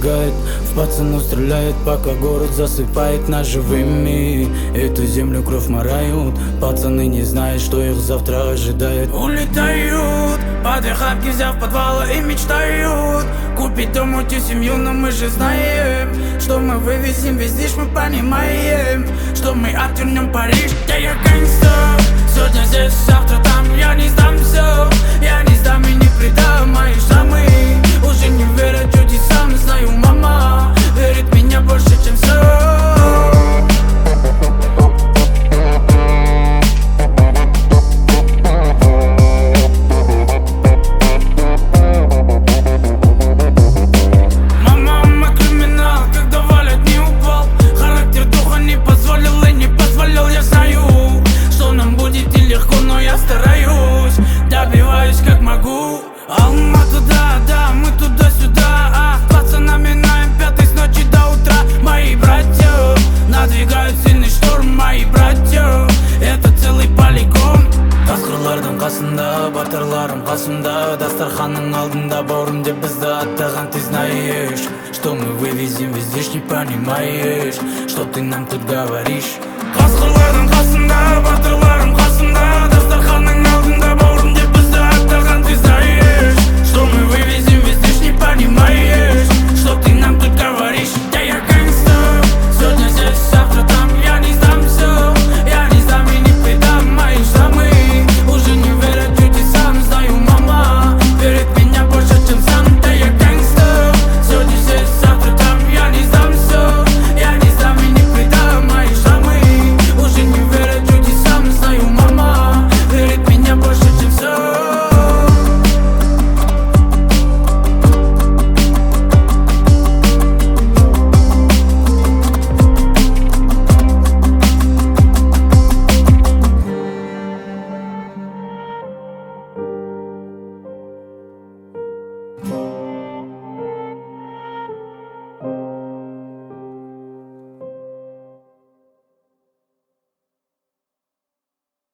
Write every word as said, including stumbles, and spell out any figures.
убегает, в пацанов стреляет, пока город засыпает ножевыми. Эту землю кровь морают, пацаны не знают, что их завтра ожидает. Улетают, под охапки взяв подвала и мечтают купить дом, уйти семью, но мы же знаем, что мы вывезем весь движ, мы понимаем, что мы отвернем Париж. Да я гангстер, сегодня здесь, завтра там, я не сдамся, я не сдам и не предам. Мои шрамы уже не верят чудесам, знаю, мама верит в меня больше, чем все. Алмату, да, да, мы туда-сюда, а пацанами на эм пять с ночи до утра. Мои братья надвигают сильный шторм, мои братья, это целый полигон. Қасқырлардың қасында, батырларым қасымда, дастарханның алдында бауырым деп бізді аттаған. Ты знаешь, что мы вывезем весь движ, не понимаешь, что ты нам тут говоришь. Қасқырлардың қасында, батырларым